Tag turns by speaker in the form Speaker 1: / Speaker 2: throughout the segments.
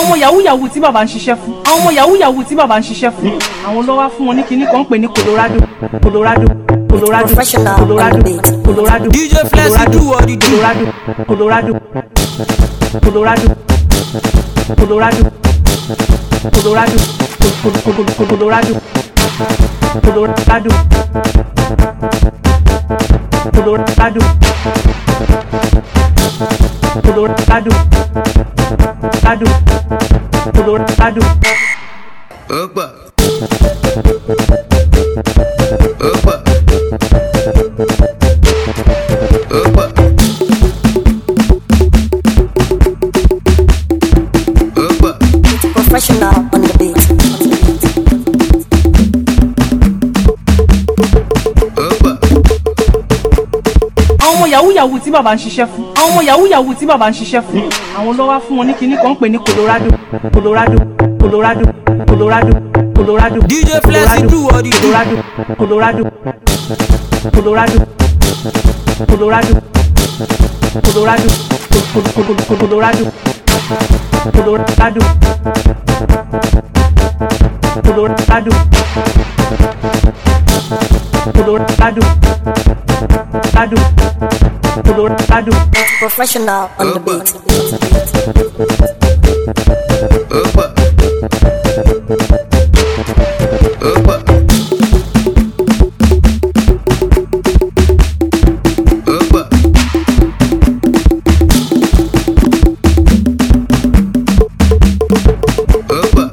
Speaker 1: àwọn ọmọ yahoo yahoo tí bàbá ń ṣiṣẹ́ fún àwọn ọmọ yahoo yahoo tí bàbá ń ṣiṣẹ́ fún àwọn ló wá fún wọn ní kinní kan pè ní Colorado Colorado Colorado Colorado Colorado
Speaker 2: DJ Flexi do what he do.
Speaker 1: Colorado Colorado Colorado Colorado Colorado Colorado Colorado Colorado Colorado
Speaker 2: Opa. Opa. Opa. Opa.
Speaker 3: Professional on the beat.
Speaker 2: Opa.
Speaker 1: àwọn ọmọ yahoo yahoo tí bàbá ń ṣiṣẹ́ fún àwọn ọmọ yahoo yahoo tí bàbá ń ṣiṣẹ́ fún àwọn ló wá fún wọn ní kinní kan pè ní Colorado Colorado Colorado Colorado Colorado
Speaker 2: DJ Flexi do what he do.
Speaker 1: Colorado Colorado Colorado Colorado Colorado Colorado Colorado Colorado Colorado
Speaker 3: Professional on the beat.
Speaker 2: Opa. Opa. Opa. Opa.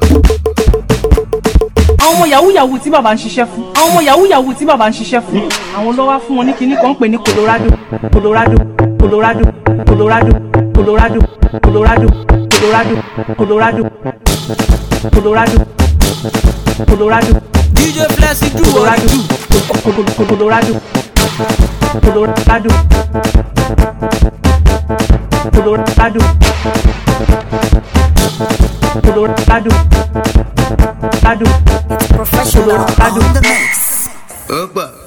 Speaker 1: àwọn ọmọ yahoo yahoo tí bàbá ń ṣiṣẹ́ fún àwọn ọmọ yahoo yahoo tí bàbá ń ṣiṣẹ́ fún àwọn ló wá fún wọn ní kinní kan pè ní Colorado Colorado Colorado Colorado Colorado Colorado Colorado Colorado Colorado Colorado
Speaker 2: DJ Flexi do what he do.
Speaker 1: Colorado Colorado Colorado Colorado Colorado
Speaker 3: Professional on the mix.
Speaker 2: Opa.